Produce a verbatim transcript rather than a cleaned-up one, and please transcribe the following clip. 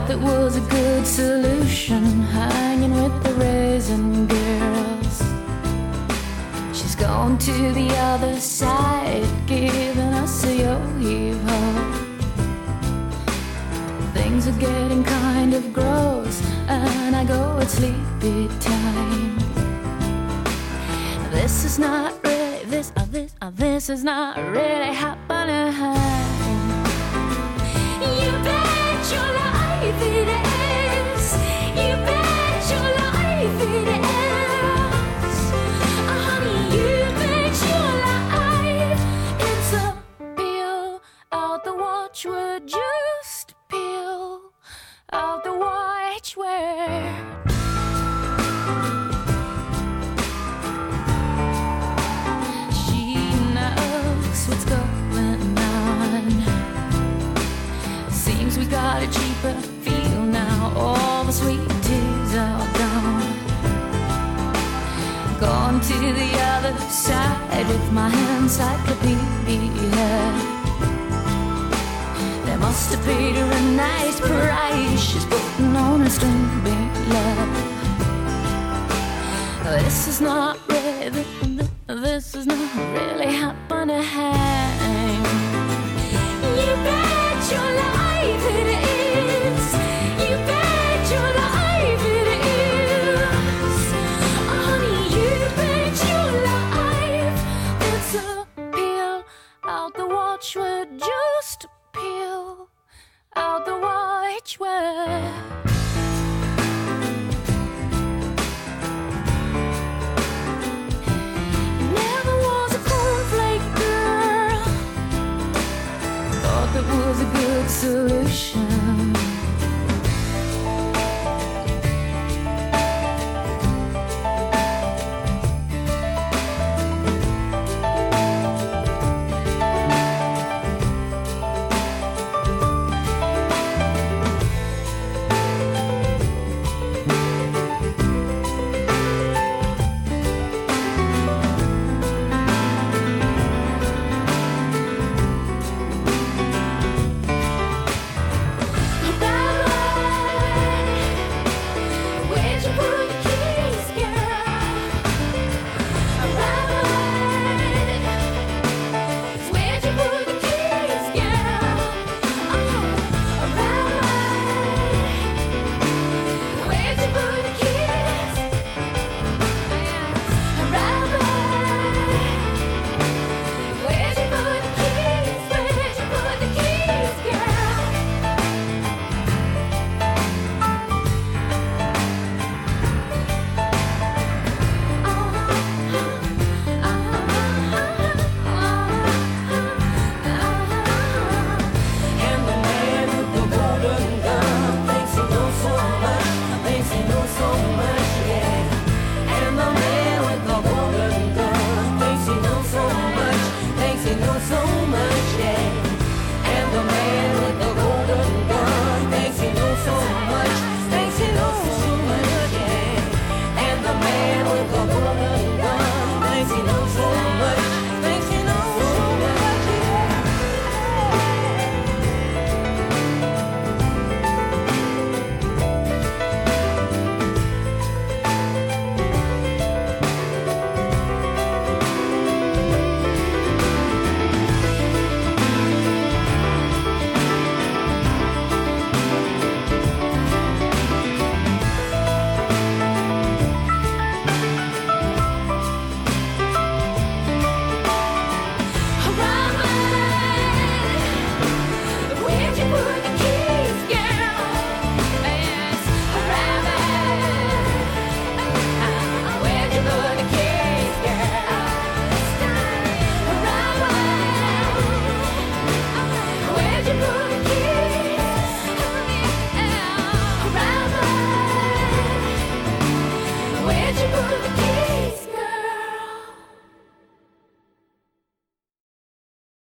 that was a good solution, hanging with the raisin girls. She's gone to the other side, giving us a yo-heave-ho. Things are getting kind of gross, and I go, it's sleepy time. This is not really, this, uh, this, uh, this is not really happening. You bet your life it is. You bet your life it is. Oh, honey, you bet your life. It's a peel out the watchword, just peel out the watchword. She knows what's going on. Seems we got a cheaper feel now. All the sweet teas are gone. Gone to the other side with my encyclopedia. They must have paid her a nice price. She's putting on a string love. This is not really, this is not really happening.